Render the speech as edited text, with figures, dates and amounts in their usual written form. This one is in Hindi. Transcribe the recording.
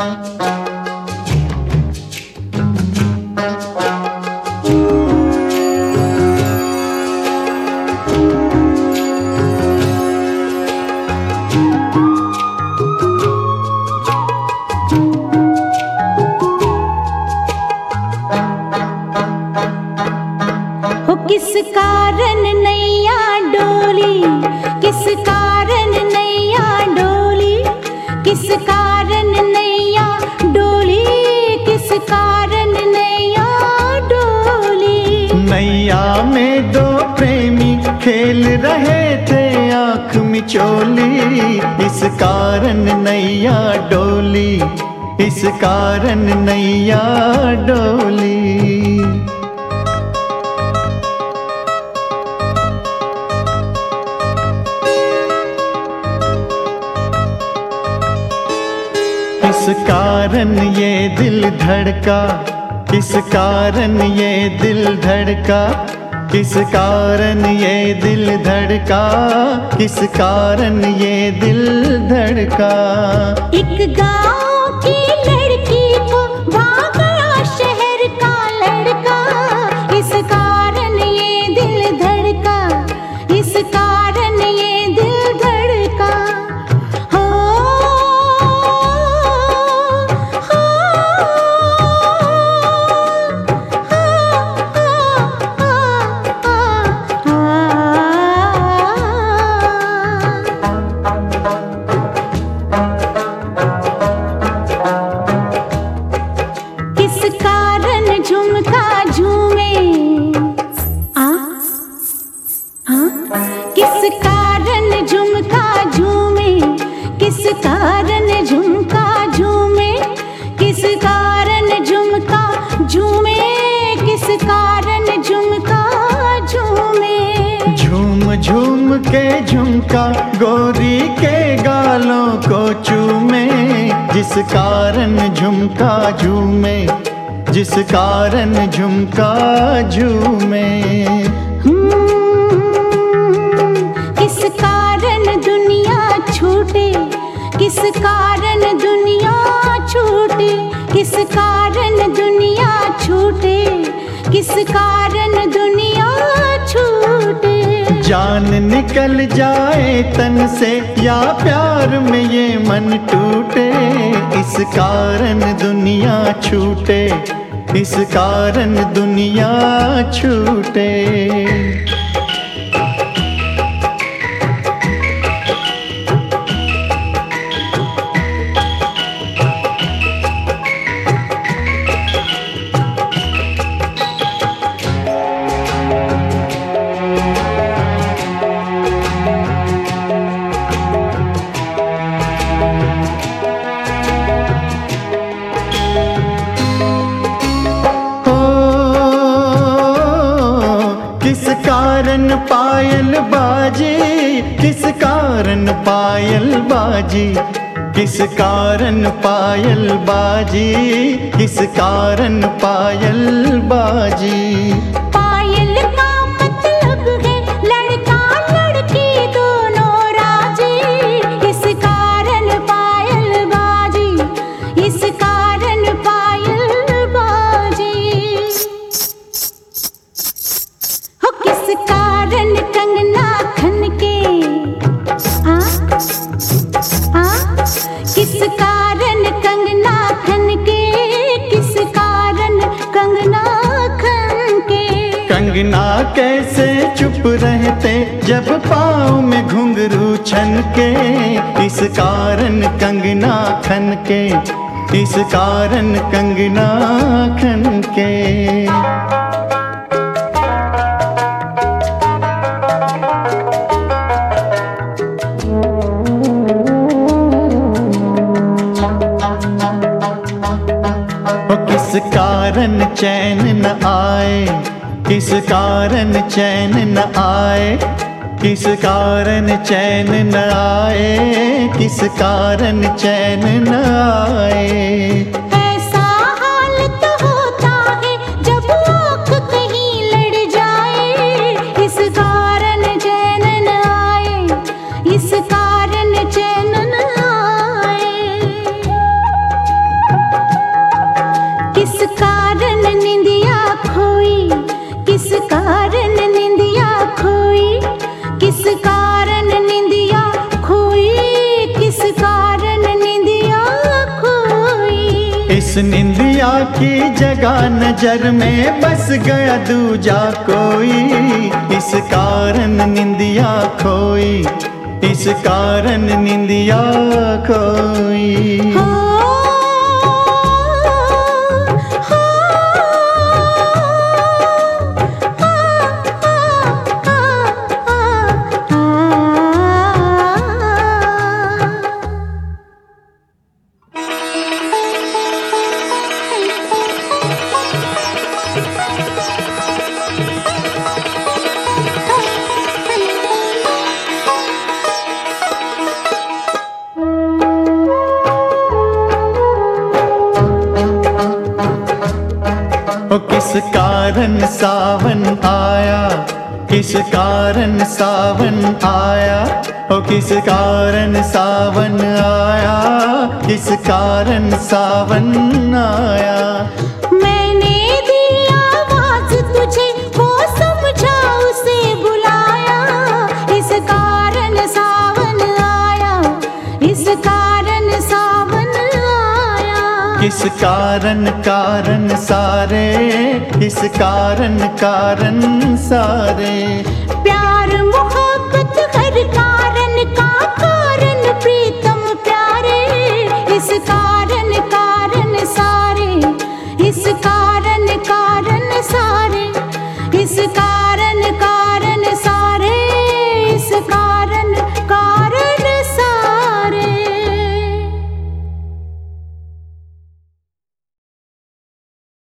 किस कारण नैया डोली, किस कारण नैया डोली, किस कारण नैया डोली, किस कारण नैया डोली। नैया में दो प्रेमी खेल रहे थे आँख मिचोली, इस कारण नैया डोली, इस कारण नैया डोली। किस कारण ये दिल धड़का, किस कारण ये दिल धड़का, किस कारण ये दिल धड़का, किस कारण ये दिल धड़का। एक गाँव की लड़की को भाग गया शहर का लड़का, इस कारण ये दिल धड़का, इस कारण ये दिल धड़का। किस कारण झुमका झूमे, किस कारण झुमका झूमे, किस कारण झुमका झूमे, किस कारण झुमका झूमे। झूम झूम के झुमका गोरी के गालों को चूमे, जिस कारण झुमका झूमे, जिस कारण झुमका झूमे। किस कारण दुनिया छूटे, किस कारण दुनिया छूटे, किस कारण दुनिया छूटे, किस कारण दुनिया छूटे। जान निकल जाए तन से या प्यार में ये मन टूटे, इस कारण दुनिया छूटे, इस कारण दुनिया छूटे। किस कारण पायल बाजी, किस कारण पायल बाजी, किस कारण पायल बाजी, किस कारण पायल बाजी। पायल का मतलब है लड़का लड़की दोनों राजी, इस कारण पायल बाजी, इस कारण पायल बाजी। हो किस कारण कंगना खनके, किस कारण कंगना खनके, किस कारण कंगना खनके। कंगना कैसे चुप रहते जब पाँव में घुंघरू छनके, इस कारण कंगना खनके, इस कारण कंगना खनके। किस कारण चैन न आए, किस कारण चैन न आए, किस कारण चैन न आए, किस कारण चैन न आए। ऐसा हाल तो होता है जब आँख कहीं लड़ जाए, इस कारण चैन न आए, इस कारण चैन न आए। की जगह नजर में बस गया दूजा कोई, इस कारण निंदिया खोई, इस कारण निंदिया खोई। किस कारण सावन आया, किस कारण सावन आया, ओ किस कारण सावन आया, किस कारण सावन आया। मैंने दी आवाज तुझे वो समझा उसे बुलाया, इस कारण सावन आया, इस कारण सावन आया। किस कारण कारण सारे, किस कारण कारण सारे। प्यार मोहब्बत हर कारण का